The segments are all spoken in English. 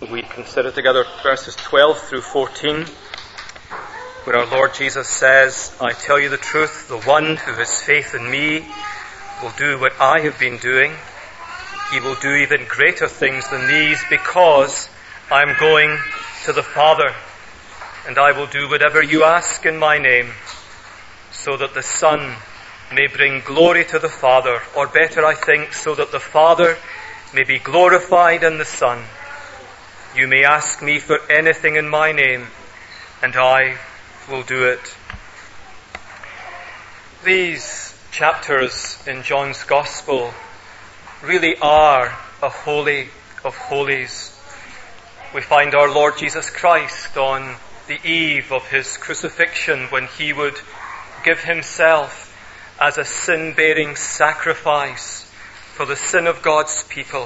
we consider together verses 12 through 14, where our Lord Jesus says, I tell you the truth, the one who has faith in me will do what I have been doing. He will do even greater things than these, because I am going to the Father, and I will do whatever you ask in my name, so that the Son may bring glory to the Father, or better, I think, so that the Father may be glorified in the Son. You may ask me for anything in my name, and I will do it. These chapters in John's Gospel really are a holy of holies. We find our Lord Jesus Christ on the eve of his crucifixion, when he would give himself as a sin-bearing sacrifice for the sin of God's people.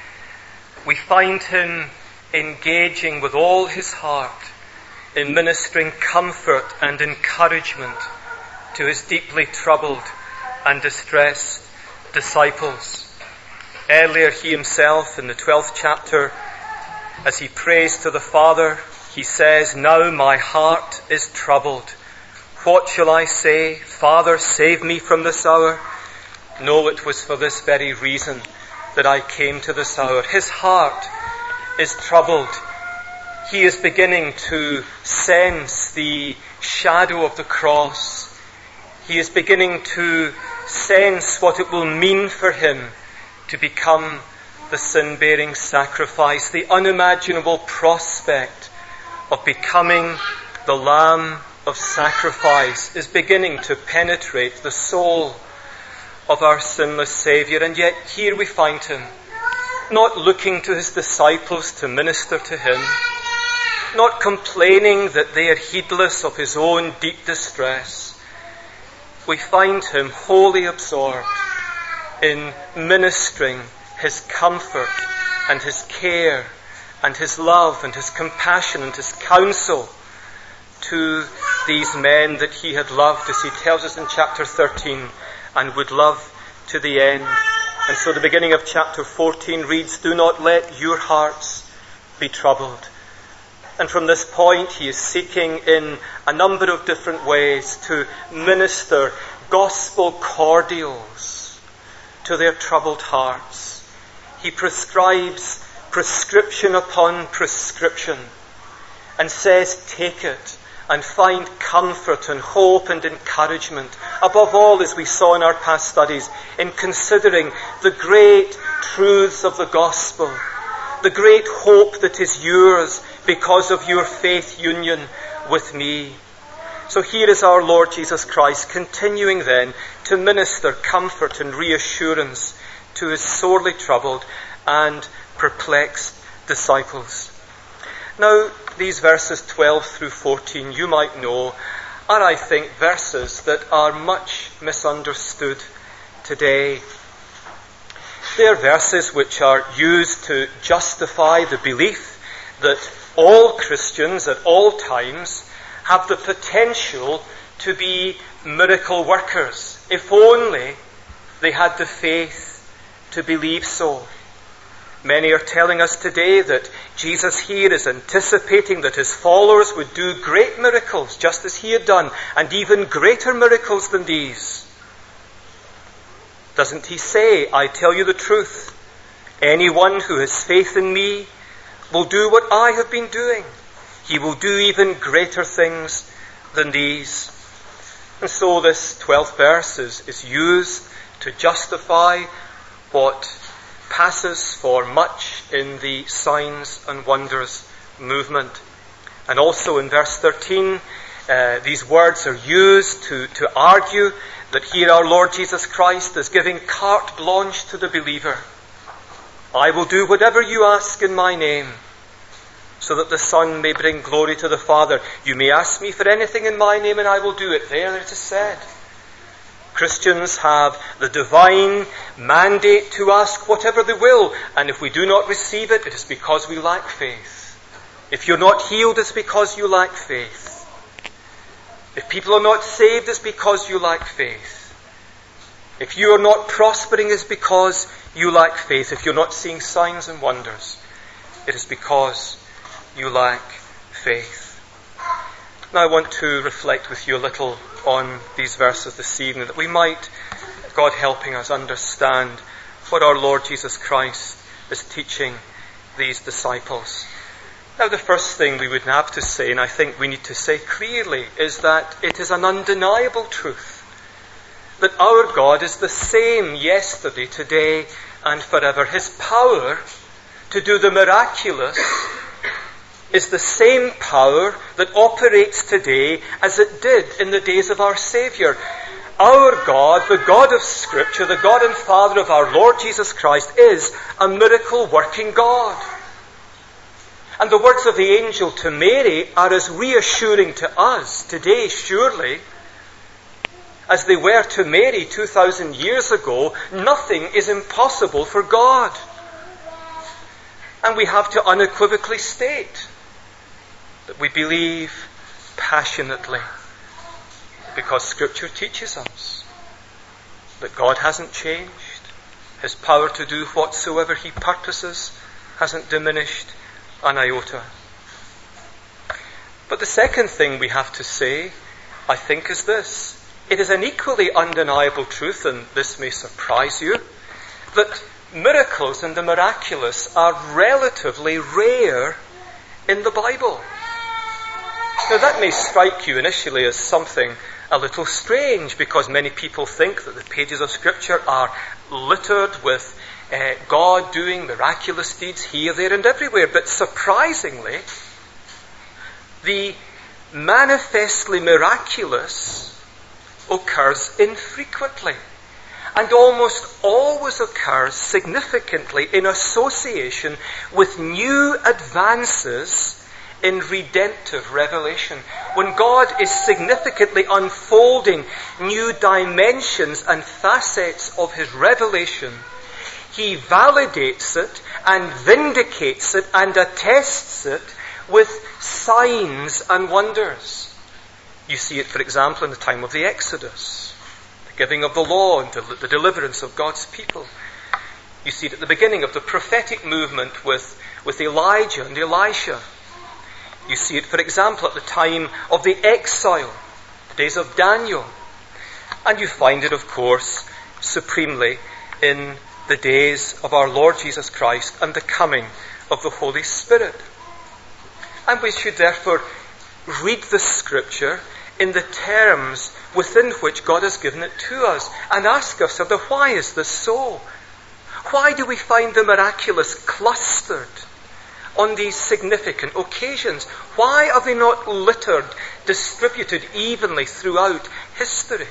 We find him engaging with all his heart in ministering comfort and encouragement to his deeply troubled and distressed disciples. Earlier, he himself, in the 12th chapter, as he prays to the Father, he says, Now my heart is troubled. What shall I say? Father, save me from this hour. No, it was for this very reason that I came to this hour. His heart is troubled. He is beginning to sense the shadow of the cross. He is beginning to sense what it will mean for him to become the sin-bearing sacrifice, the unimaginable prospect of becoming the Lamb of sacrifice is beginning to penetrate the soul of our sinless Saviour. And yet here we find him, not looking to his disciples to minister to him, not complaining that they are heedless of his own deep distress. We find him wholly absorbed in ministering his comfort and his care and his love and his compassion and his counsel to these men that he had loved, as he tells us in chapter 13, and would love to the end. And so the beginning of chapter 14 reads, Do not let your hearts be troubled. And from this point he is seeking in a number of different ways to minister gospel cordials to their troubled hearts. He prescribes prescription upon prescription and says, Take it and find comfort and hope and encouragement. Above all, as we saw in our past studies, in considering the great truths of the gospel, the great hope that is yours because of your faith union with me. So here is our Lord Jesus Christ continuing then to minister comfort and reassurance to his sorely troubled and perplexed disciples. Now, these verses 12 through 14, you might know, are, I think, verses that are much misunderstood today. They are verses which are used to justify the belief that all Christians at all times have the potential to be miracle workers, if only they had the faith to believe so. Many are telling us today that Jesus here is anticipating that his followers would do great miracles, just as he had done, and even greater miracles than these. Doesn't he say, I tell you the truth, anyone who has faith in me will do what I have been doing. He will do even greater things than these. And so this 12th verse is used to justify what passes for much in the signs and wonders movement. And also in verse 13, these words are used to argue that here our Lord Jesus Christ is giving carte blanche to the believer. I will do whatever you ask in my name, so that the Son may bring glory to the Father. You may ask me for anything in my name and I will do it. There it is said. Christians have the divine mandate to ask whatever they will, and if we do not receive it, it is because we lack faith. If you're not healed, it's because you lack faith. If people are not saved, it's because you lack faith. If you are not prospering, it's because you lack faith. If you're not seeing signs and wonders, It is because you lack faith. Now I want to reflect with you a little on these verses this evening, that we might, God helping us, understand what our Lord Jesus Christ is teaching these disciples. Now the first thing we would have to say, and I think we need to say clearly, is that it is an undeniable truth that our God is the same yesterday, today, and forever. His power to do the miraculous is the same power that operates today as it did in the days of our Saviour. Our God, the God of Scripture, the God and Father of our Lord Jesus Christ, is a miracle-working God. And the words of the angel to Mary are as reassuring to us today, surely, as they were to Mary 2,000 years ago. Nothing is impossible for God. And we have to unequivocally state that we believe passionately, because Scripture teaches us that God hasn't changed. His power to do whatsoever He purposes hasn't diminished an iota. But the second thing we have to say, I think, is this. It is an equally undeniable truth, and this may surprise you, that miracles and the miraculous are relatively rare in the Bible. Now that may strike you initially as something a little strange, because many people think that the pages of Scripture are littered with God doing miraculous deeds here, there and everywhere. But surprisingly, the manifestly miraculous occurs infrequently, and almost always occurs significantly in association with new advances in redemptive revelation. When God is significantly unfolding new dimensions and facets of His revelation, He validates it and vindicates it and attests it with signs and wonders. You see it, for example, in the time of the Exodus, the giving of the law and the deliverance of God's people. You see it at the beginning of the prophetic movement with Elijah and Elisha. You see it, for example, at the time of the exile, the days of Daniel. And you find it, of course, supremely in the days of our Lord Jesus Christ and the coming of the Holy Spirit. And we should therefore read the Scripture in the terms within which God has given it to us and ask ourselves, why is this so? Why do we find the miraculous clustered on these significant occasions? Why are they not littered, distributed evenly throughout history?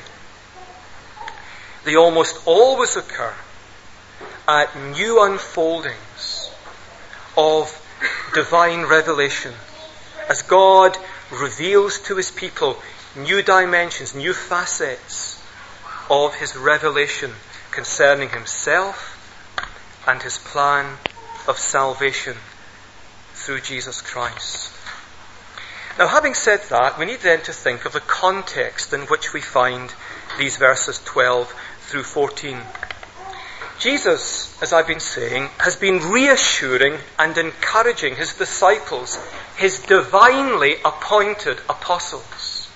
They almost always occur at new unfoldings of divine revelation, as God reveals to His people new dimensions, new facets of His revelation concerning Himself and His plan of salvation through Jesus Christ. Now, having said that, we need then to think of the context in which we find these verses 12 through 14. Jesus, as I've been saying, has been reassuring and encouraging His disciples, His divinely appointed apostles.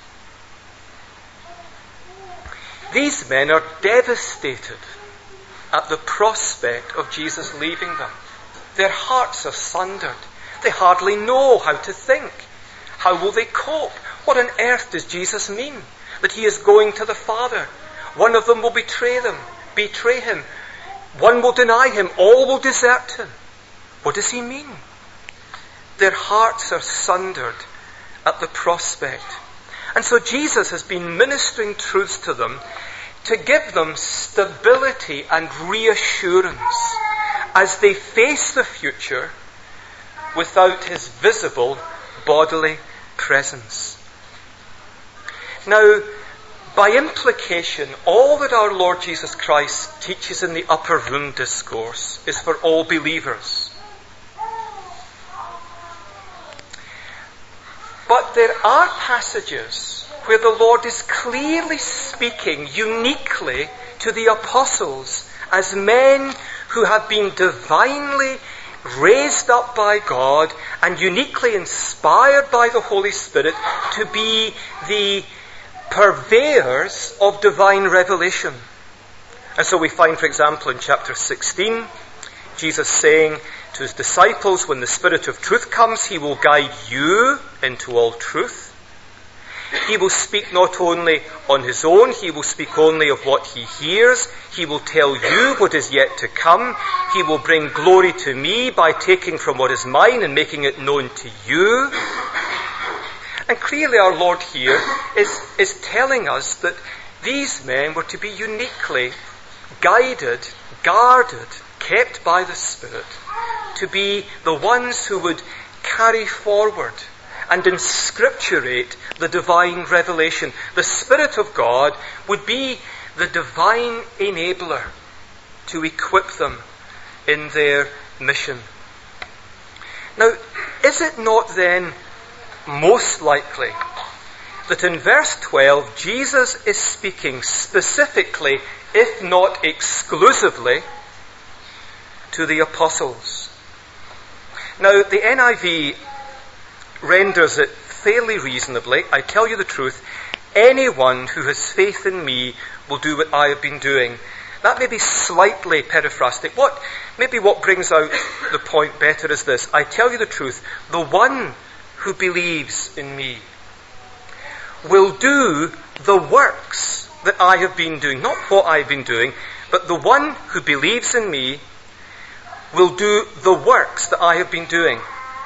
These men are devastated at the prospect of Jesus leaving them. Their hearts are sundered. They hardly know how to think. How will they cope? What on earth does Jesus mean? That He is going to the Father. One of them will betray Him. One will deny Him. All will desert Him. What does He mean? Their hearts are sundered at the prospect. And so Jesus has been ministering truths to them to give them stability and reassurance as they face the future without His visible bodily presence. Now, by implication, all that our Lord Jesus Christ teaches in the upper room discourse is for all believers. But there are passages where the Lord is clearly speaking uniquely to the apostles as men who have been divinely raised up by God and uniquely inspired by the Holy Spirit to be the purveyors of divine revelation. And so we find, for example, in chapter 16, Jesus saying to his disciples, when the Spirit of truth comes, he will guide you into all truth. He will speak not only on his own, he will speak only of what he hears. He will tell you what is yet to come. He will bring glory to me by taking from what is mine and making it known to you. And clearly our Lord here is telling us that these men were to be uniquely guided, guarded, kept by the Spirit, to be the ones who would carry forward and inscripturate the divine revelation. The Spirit of God would be the divine enabler to equip them in their mission. Now, is it not then most likely that in verse 12 Jesus is speaking specifically, if not exclusively, to the apostles? Now, the NIV renders it fairly reasonably. I tell you the truth, anyone who has faith in me will do what I have been doing. That may be slightly periphrastic. What brings out the point better is this. I tell you the truth, the one who believes in me will do the works that I have been doing. Not what I have been doing, but the one who believes in me will do the works that I have been doing.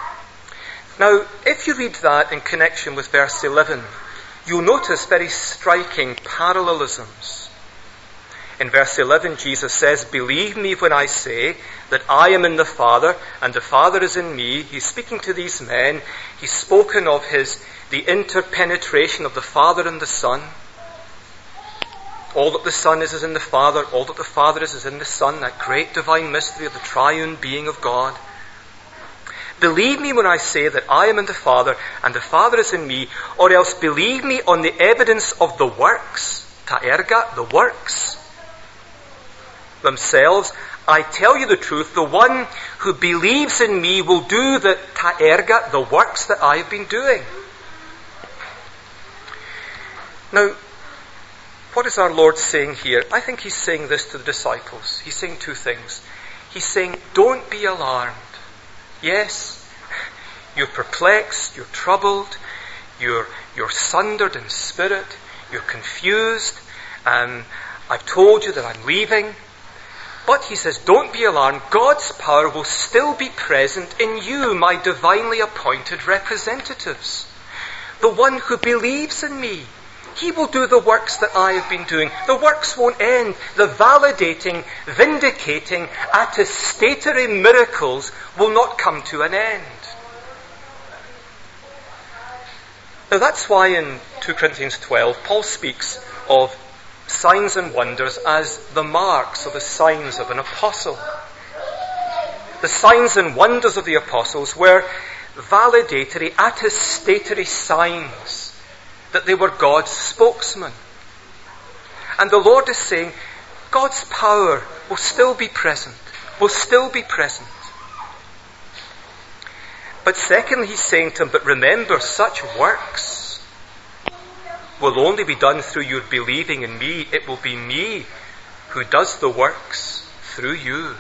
Now, if you read that in connection with verse 11, you'll notice very striking parallelisms. In verse 11, Jesus says, believe me when I say that I am in the Father and the Father is in me. He's speaking to these men. He's spoken of the interpenetration of the Father and the Son. All that the Son is in the Father. All that the Father is in the Son. That great divine mystery of the triune being of God. Believe me when I say that I am in the Father and the Father is in me, or else believe me on the evidence of the works, ta erga, the works themselves. I tell you the truth, the one who believes in me will do the ta erga, the works that I have been doing. Now, what is our Lord saying here? I think he's saying this to the disciples. He's saying two things. He's saying, don't be alarmed. Yes, you're perplexed, you're troubled, you're sundered in spirit, you're confused, I've told you that I'm leaving. But he says, don't be alarmed, God's power will still be present in you, my divinely appointed representatives. The one who believes in me, he will do the works that I have been doing. The works won't end. The validating, vindicating, attestatory miracles will not come to an end. Now that's why in 2 Corinthians 12, Paul speaks of signs and wonders as the marks or the signs of an apostle. The signs and wonders of the apostles were validatory, attestatory signs that they were God's spokesman. And the Lord is saying, God's power will still be present, will still be present. But secondly, he's saying to them, but remember, such works will only be done through your believing in me. It will be me who does the works through you.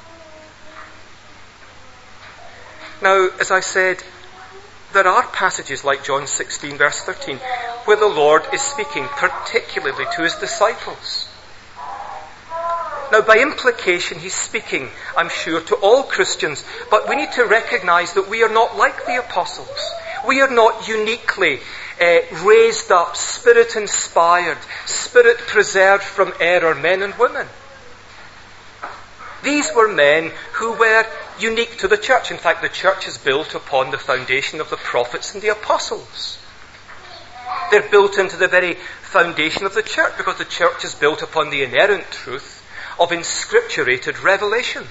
Now, as I said, there are passages like John 16 verse 13 where the Lord is speaking particularly to his disciples. Now by implication he's speaking, I'm sure, to all Christians, but we need to recognize that we are not like the apostles. We are not uniquely raised up, Spirit inspired, Spirit preserved from error men and women. These were men who were unique to the church. In fact, the church is built upon the foundation of the prophets and the apostles. They're built into the very foundation of the church because the church is built upon the inerrant truth of inscripturated revelation.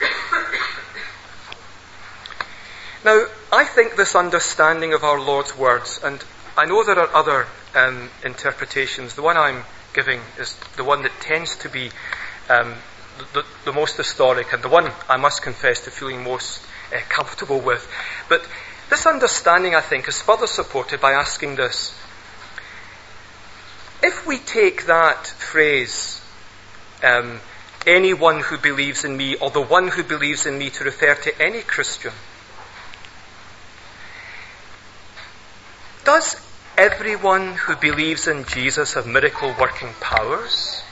Now, I think this understanding of our Lord's words, and I know there are other interpretations. The one I'm giving is the one that tends to be the most historic and the one I must confess to feeling most comfortable with. But this understanding, I think, is further supported by asking this. If we take that phrase, anyone who believes in me, or the one who believes in me, to refer to any Christian, does everyone who believes in Jesus have miracle working powers?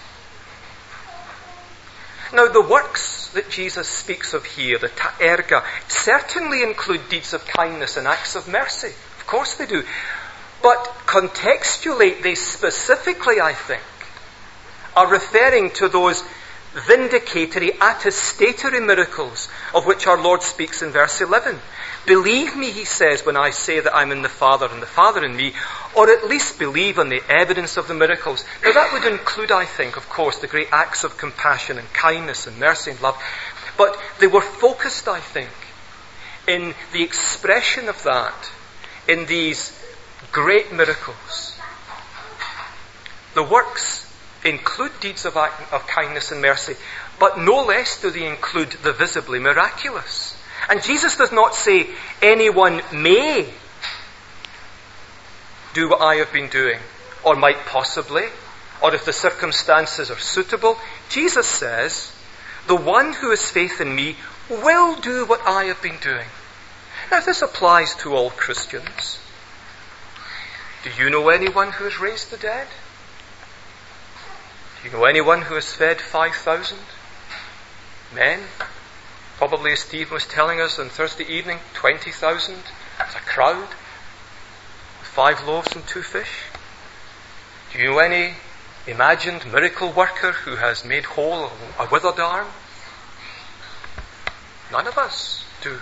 Now, the works that Jesus speaks of here, the ta erga, certainly include deeds of kindness and acts of mercy. Of course they do. But contextually, they specifically, I think, are referring to those vindicatory, attestatory miracles of which our Lord speaks in verse 11. Believe me, he says, when I say that I'm in the Father and the Father in me, or at least believe on the evidence of the miracles. Now that would include, I think, of course, the great acts of compassion and kindness and mercy and love. But they were focused, I think, in the expression of that, in these great miracles. The works include deeds of kindness and mercy, but no less do they include the visibly miraculous. And Jesus does not say anyone may do what I have been doing, or might possibly, or if the circumstances are suitable. Jesus says, the one who has faith in me will do what I have been doing. Now, this applies to all Christians. Do you know anyone who has raised the dead? Do you know anyone who has fed 5,000 men? Probably, as Stephen was telling us on Thursday evening, 20,000 as a crowd, with 5 loaves and 2 fish. Do you know any imagined miracle worker who has made whole a withered arm? None of us do.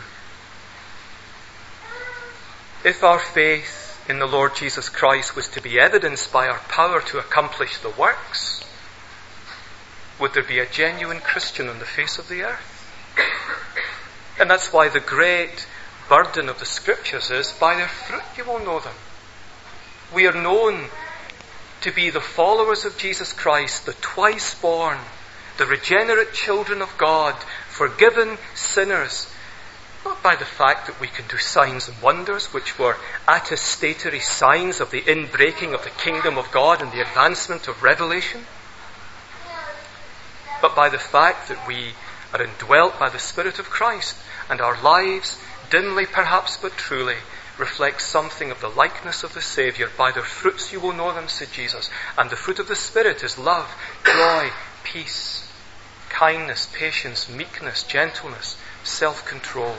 If our faith in the Lord Jesus Christ was to be evidenced by our power to accomplish the works, would there be a genuine Christian on the face of the earth? And that's why the great burden of the Scriptures is, by their fruit you will know them. We are known to be the followers of Jesus Christ, the twice born, the regenerate children of God, forgiven sinners, not by the fact that we can do signs and wonders, which were attestatory signs of the inbreaking of the kingdom of God and the advancement of revelation, but by the fact that we are indwelt by the Spirit of Christ, and our lives, dimly perhaps but truly, reflect something of the likeness of the Saviour. By their fruits you will know them, said Jesus. And the fruit of the Spirit is love, joy, peace, kindness, patience, meekness, gentleness, self-control.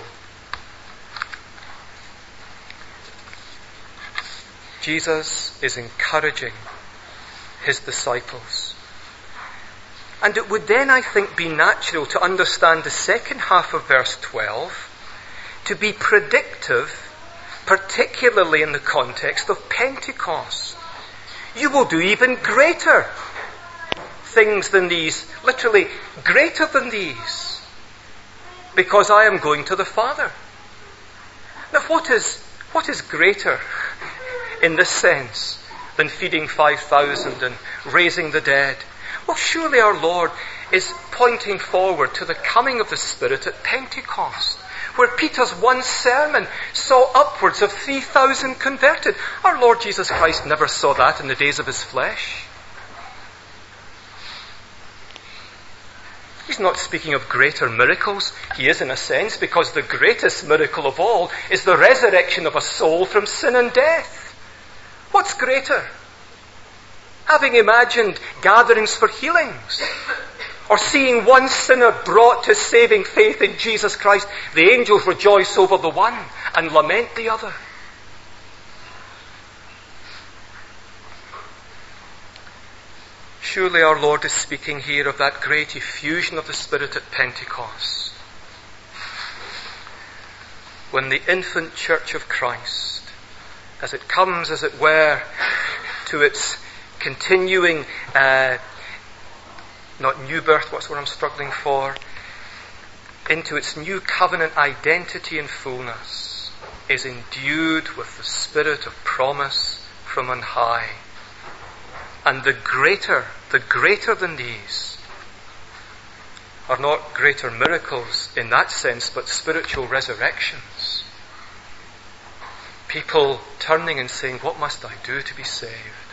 Jesus is encouraging his disciples. And it would then, I think, be natural to understand the second half of verse 12 to be predictive, particularly in the context of Pentecost. You will do even greater things than these, literally greater than these, because I am going to the Father. Now, what is greater in this sense than feeding 5,000 and raising the dead? Well, surely our Lord is pointing forward to the coming of the Spirit at Pentecost, where Peter's one sermon saw upwards of 3,000 converted. Our Lord Jesus Christ never saw that in the days of his flesh. He's not speaking of greater miracles. He is, in a sense, because the greatest miracle of all is the resurrection of a soul from sin and death. What's greater? Having imagined gatherings for healings, or seeing one sinner brought to saving faith in Jesus Christ, the angels rejoice over the one and lament the other. Surely our Lord is speaking here of that great effusion of the Spirit at Pentecost, when the infant church of Christ, as it comes, as it were, to its continuing, not new birth, what's what I'm struggling for, into its new covenant identity and fullness, is endued with the Spirit of promise from on high. And the greater than these are not greater miracles in that sense, but spiritual resurrections. People turning and saying, what must I do to be saved?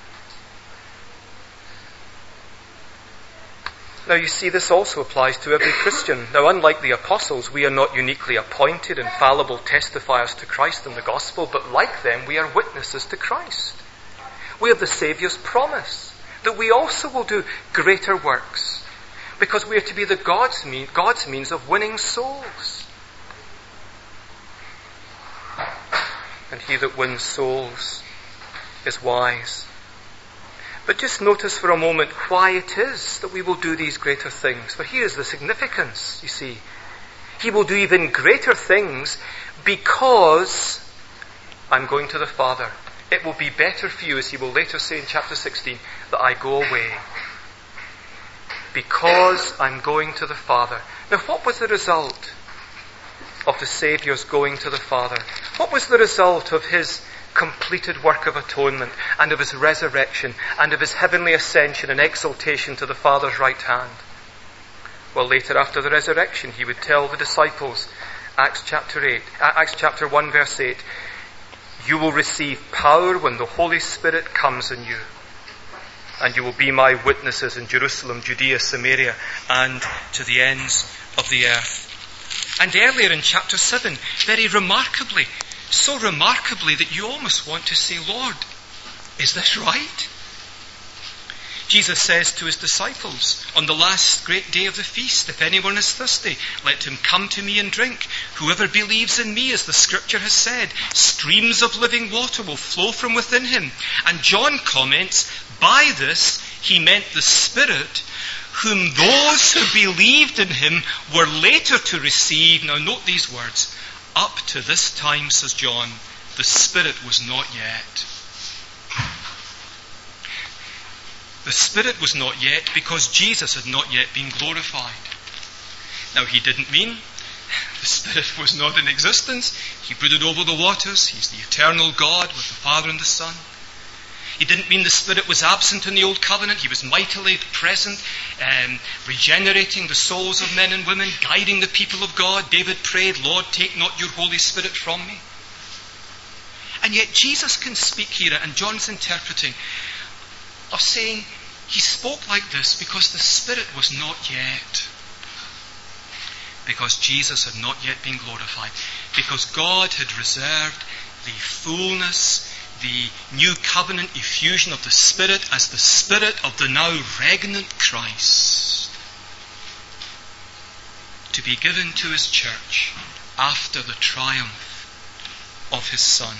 Now you see, this also applies to every Christian. Now, unlike the apostles, we are not uniquely appointed, infallible testifiers to Christ and the gospel, but like them, we are witnesses to Christ. We have the Saviour's promise that we also will do greater works, because we are to be the God's means of winning souls. And he that wins souls is wise. But just notice for a moment why it is that we will do these greater things. For here is the significance, you see. He will do even greater things because I'm going to the Father. It will be better for you, as he will later say in chapter 16, that I go away. Because I'm going to the Father. Now, what was the result of the Saviour's going to the Father? What was the result of his completed work of atonement and of his resurrection and of his heavenly ascension and exaltation to the Father's right hand? Well, later after the resurrection, he would tell the disciples, Acts chapter 1 verse 8, you will receive power when the Holy Spirit comes in you, and you will be my witnesses in Jerusalem, Judea, Samaria, and to the ends of the earth. And earlier in chapter 7, very remarkably, so remarkably that you almost want to say, Lord, is this right? Jesus says to his disciples on the last great day of the feast, if anyone is thirsty, let him come to me and drink. Whoever believes in me, as the scripture has said, streams of living water will flow from within him. And John comments, by this he meant the Spirit, whom those who believed in him were later to receive. Now note these words. Up to this time, says John, the Spirit was not yet. The Spirit was not yet because Jesus had not yet been glorified. Now, he didn't mean the Spirit was not in existence. He brooded over the waters. He's the eternal God with the Father and the Son. He didn't mean the Spirit was absent in the Old Covenant. He was mightily present, regenerating the souls of men and women, guiding the people of God. David prayed, Lord, take not your Holy Spirit from me. And yet Jesus can speak here, and John's interpreting, of saying he spoke like this because the Spirit was not yet. Because Jesus had not yet been glorified. Because God had reserved the fullness, the new covenant effusion of the Spirit as the Spirit of the now regnant Christ to be given to his church after the triumph of his Son.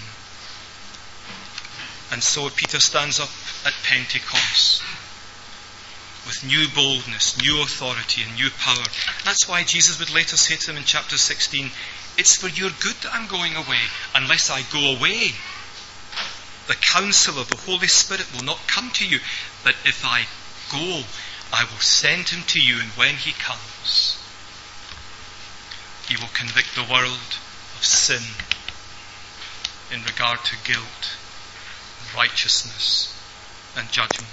And so Peter stands up at Pentecost with new boldness, new authority and new power. That's why Jesus would later say to them in chapter 16, it's for your good that I'm going away. Unless I go away, the counsel of the Holy Spirit will not come to you. But if I go, I will send him to you, and when he comes, he will convict the world of sin in regard to guilt, righteousness and judgment.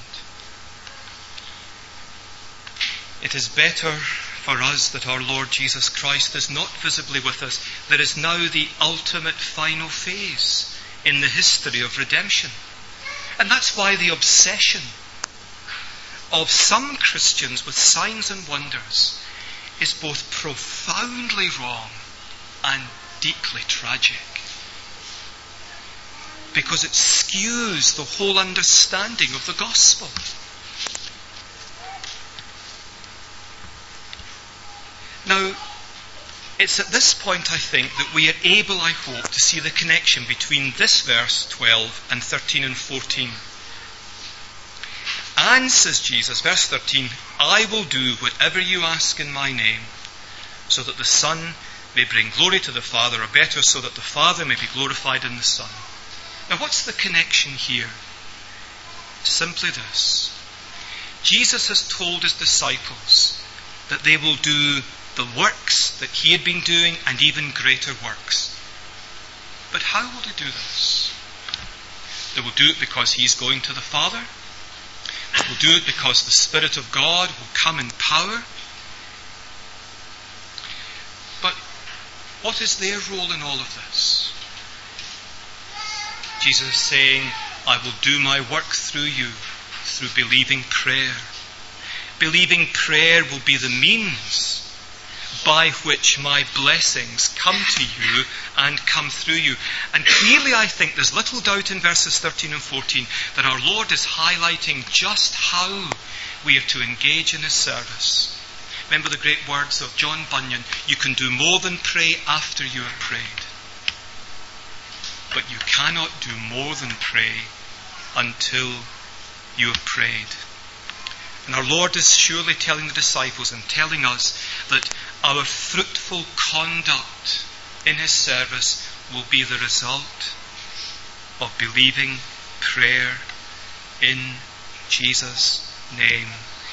It is better for us that our Lord Jesus Christ is not visibly with us. There is now the ultimate final phase in the history of redemption. And that's why the obsession of some Christians with signs and wonders is both profoundly wrong and deeply tragic. Because it skews the whole understanding of the gospel. Now, it's at this point, I think, that we are able, I hope, to see the connection between this verse 12 and 13 and 14. And, says Jesus, verse 13, I will do whatever you ask in my name, so that the Son may bring glory to the Father, or better, so that the Father may be glorified in the Son. Now, what's the connection here? Simply this. Jesus has told his disciples that they will do the works that he had been doing and even greater works. But how will they do this? They will do it because he's going to the Father. They will do it because the Spirit of God will come in power. What is their role in all of this? Jesus is saying, I will do my work through you, through believing prayer. Believing prayer will be the means by which my blessings come to you and come through you. And clearly I think there's little doubt in verses 13 and 14 that our Lord is highlighting just how we are to engage in His service. Remember the great words of John Bunyan, you can do more than pray after you have prayed. But you cannot do more than pray until you have prayed. And our Lord is surely telling the disciples and telling us that our fruitful conduct in His service will be the result of believing prayer in Jesus' name.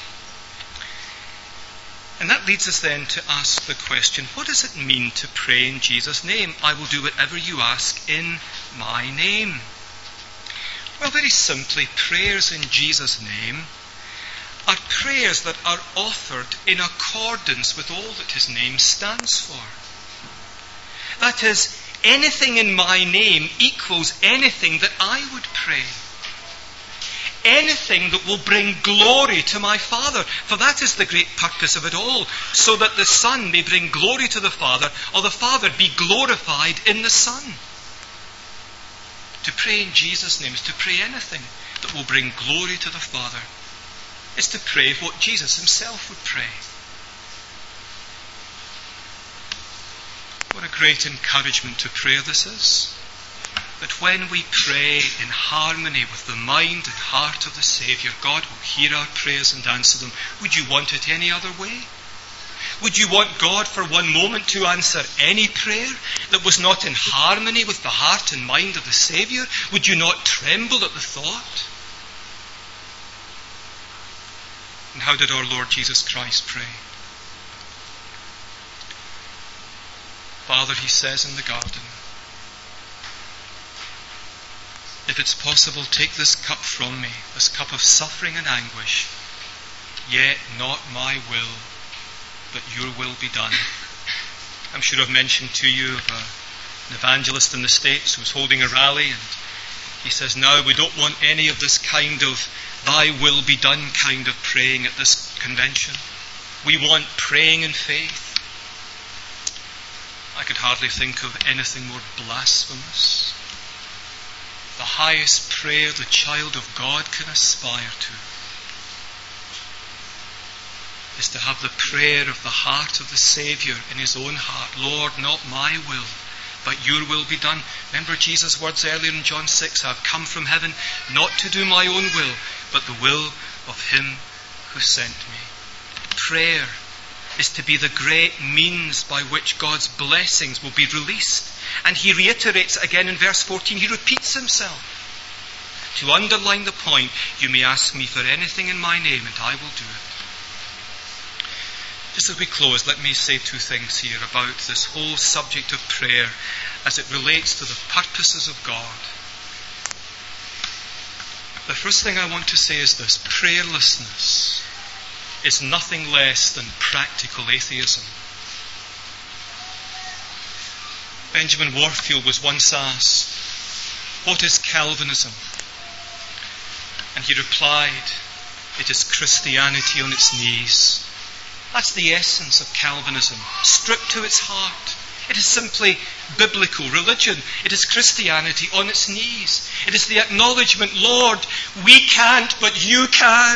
And that leads us then to ask the question, what does it mean to pray in Jesus' name? I will do whatever you ask in my name. Well, very simply, prayers in Jesus' name are prayers that are offered in accordance with all that His name stands for. That is, anything in my name equals anything that I would pray. Anything that will bring glory to my Father. For that is the great purpose of it all. So that the Son may bring glory to the Father, or the Father be glorified in the Son. To pray in Jesus' name is to pray anything that will bring glory to the Father. It's to pray what Jesus Himself would pray. What a great encouragement to prayer this is. That when we pray in harmony with the mind and heart of the Saviour, God will hear our prayers and answer them. Would you want it any other way? Would you want God for one moment to answer any prayer that was not in harmony with the heart and mind of the Saviour? Would you not tremble at the thought? And how did our Lord Jesus Christ pray? Father, He says in the garden, if it's possible, take this cup from me, this cup of suffering and anguish. Yet not my will, but your will be done. I'm sure I've mentioned to you of an evangelist in the States who was holding a rally, and he says, now we don't want any of this kind of thy will be done kind of praying at this convention. We want praying in faith. I could hardly think of anything more blasphemous. The highest prayer the child of God can aspire to is to have the prayer of the heart of the Saviour in His own heart. Lord, not my will, but your will be done. Remember Jesus' words earlier in John 6, I have come from heaven not to do my own will, but the will of Him who sent me. Prayer is to be the great means by which God's blessings will be released. And He reiterates again in verse 14, He repeats Himself to underline the point, you may ask me for anything in my name and I will do it. Just as we close, let me say two things here about this whole subject of prayer as it relates to the purposes of God. The first thing I want to say is this: prayerlessness is nothing less than practical atheism. Benjamin Warfield was once asked, what is Calvinism? And he replied, it is Christianity on its knees. That's the essence of Calvinism, stripped to its heart. It is simply biblical religion. It is Christianity on its knees. It is the acknowledgement, Lord, we can't, but you can.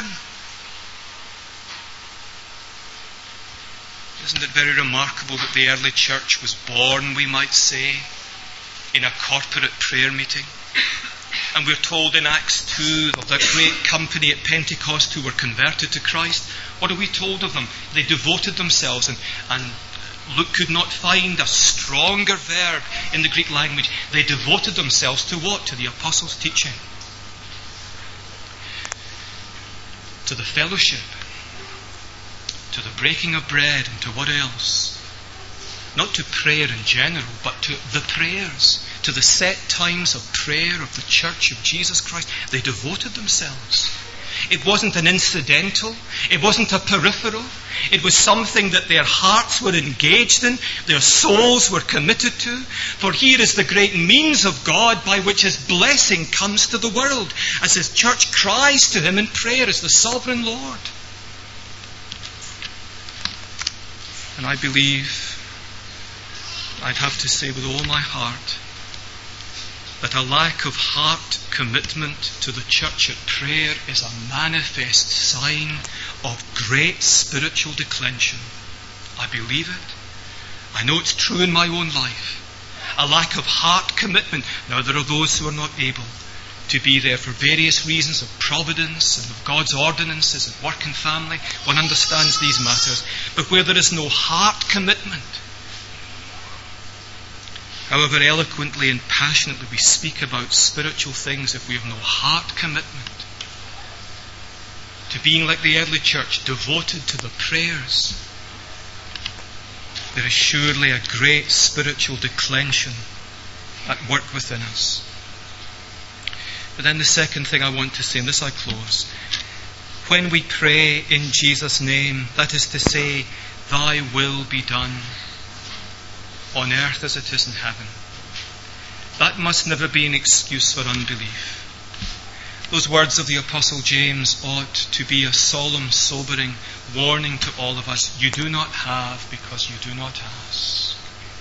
Isn't it very remarkable that the early church was born, we might say, in a corporate prayer meeting? And we're told in Acts 2 of that great company at Pentecost who were converted to Christ. What are we told of them? They devoted themselves, and Luke could not find a stronger verb in the Greek language. They devoted themselves to what? To the apostles' teaching. To the fellowship. To the breaking of bread, and to what else? Not to prayer in general, but to the prayers, to the set times of prayer of the Church of Jesus Christ. They devoted themselves. It wasn't an incidental. It wasn't a peripheral. It was something that their hearts were engaged in, their souls were committed to. For here is the great means of God by which His blessing comes to the world, as His church cries to Him in prayer as the sovereign Lord. And I believe, I'd have to say with all my heart, that a lack of heart commitment to the church at prayer is a manifest sign of great spiritual declension. I believe it. I know it's true in my own life. A lack of heart commitment. Now there are those who are not able to be there for various reasons of providence and of God's ordinances at work and family. One understands these matters. But where there is no heart commitment, however eloquently and passionately we speak about spiritual things, if we have no heart commitment to being like the early church, devoted to the prayers, there is surely a great spiritual declension at work within us. But then the second thing I want to say, and this I close, when we pray in Jesus' name, that is to say, Thy will be done on earth as it is in heaven, that must never be an excuse for unbelief. Those words of the Apostle James ought to be a solemn, sobering warning to all of us. You do not have because you do not ask.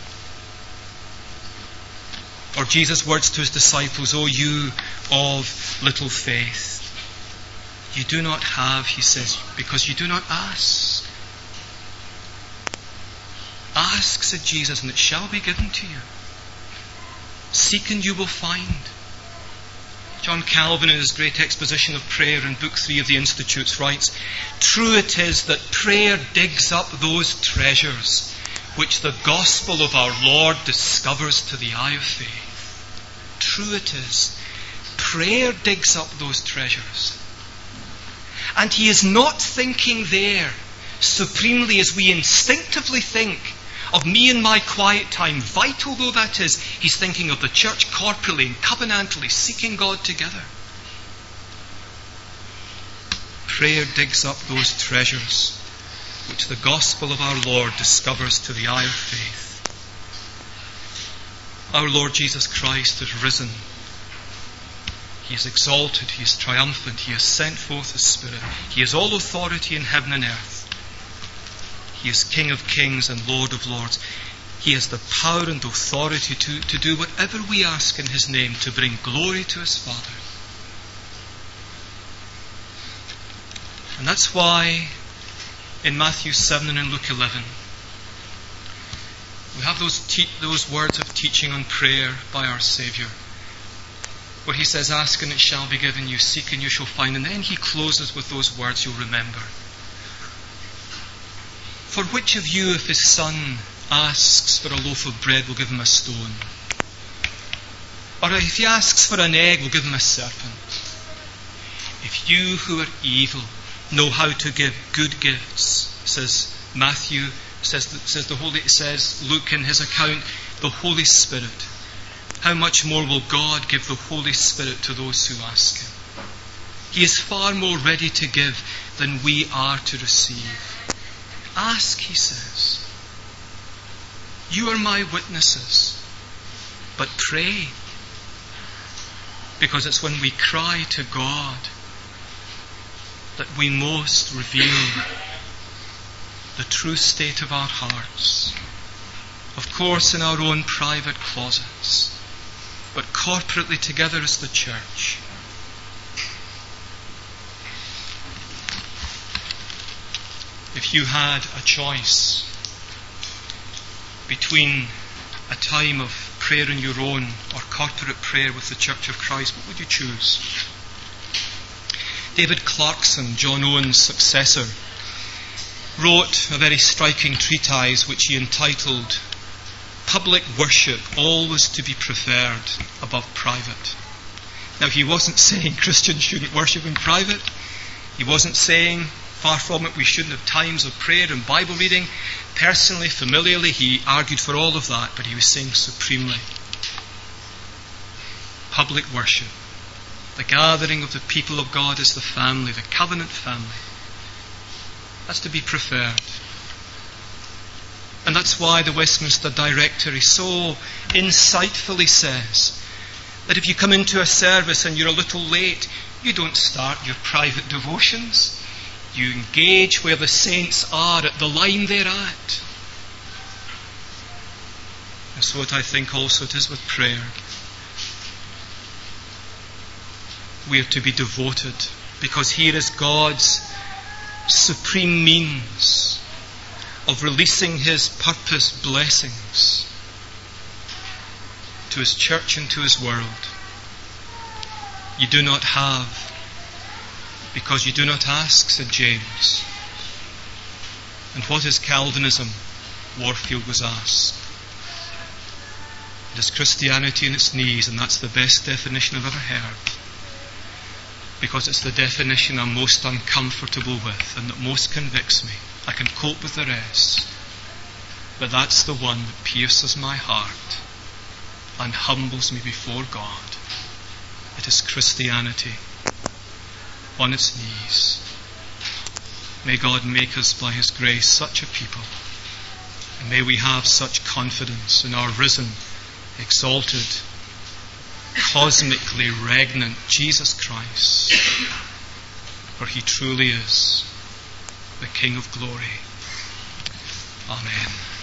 Or Jesus' words to His disciples, O you of little faith. You do not have, He says, because you do not ask. Ask, said Jesus, and it shall be given to you. Seek and you will find. John Calvin, in his great exposition of prayer in Book 3 of the Institutes, writes, True it is that prayer digs up those treasures which the gospel of our Lord discovers to the eye of faith. True it is. Prayer digs up those treasures. And He is not thinking there supremely as we instinctively think of me and my quiet time, vital though that is. He's thinking of the church corporally and covenantally seeking God together. Prayer digs up those treasures which the gospel of our Lord discovers to the eye of faith. Our Lord Jesus Christ has risen. He is exalted. He is triumphant. He has sent forth His Spirit. He has all authority in heaven and earth. He is King of kings and Lord of lords. He has the power and authority to do whatever we ask in His name to bring glory to His Father. And that's why in Matthew 7 and in Luke 11 we have those words of teaching on prayer by our Saviour, where He says, Ask and it shall be given you, seek and you shall find. And then He closes with those words you'll remember. For which of you, if his son asks for a loaf of bread, will give him a stone? Or if he asks for an egg, will give him a serpent? If you who are evil know how to give good gifts, says Matthew, says Luke in his account, the Holy Spirit, how much more will God give the Holy Spirit to those who ask Him? He is far more ready to give than we are to receive. Ask, He says. You are my witnesses. But pray. Because it's when we cry to God that we most reveal the true state of our hearts. Of course, in our own private closets, but corporately together as the church. If you had a choice between a time of prayer in your own or corporate prayer with the Church of Christ, what would you choose? David Clarkson, John Owen's successor, wrote a very striking treatise which he entitled Public Worship Always to be Preferred Above Private. Now, he wasn't saying Christians shouldn't worship in private. He wasn't saying, far from it, we shouldn't have times of prayer and Bible reading. Personally, familiarly, he argued for all of that, but he was saying supremely, public worship The gathering of the people of God as the family, the covenant family. That's to be preferred. And that's why the Westminster Directory so insightfully says that if you come into a service and you're a little late, you don't start your private devotions. You engage where the saints are at the line they're at. And so I think also it is with prayer. We are to be devoted, because here is God's supreme means of releasing His purpose blessings to His church and to His world. You do not have because you do not ask, said James. And what is Calvinism? Warfield was asked. It is Christianity on its knees, and that's the best definition I've ever heard. Because it's the definition I'm most uncomfortable with and that most convicts me. I can cope with the rest. But that's the one that pierces my heart and humbles me before God. It is Christianity on its knees. May God make us by His grace such a people. And may we have such confidence in our risen, exalted, cosmically regnant Jesus Christ. For He truly is the King of glory. Amen.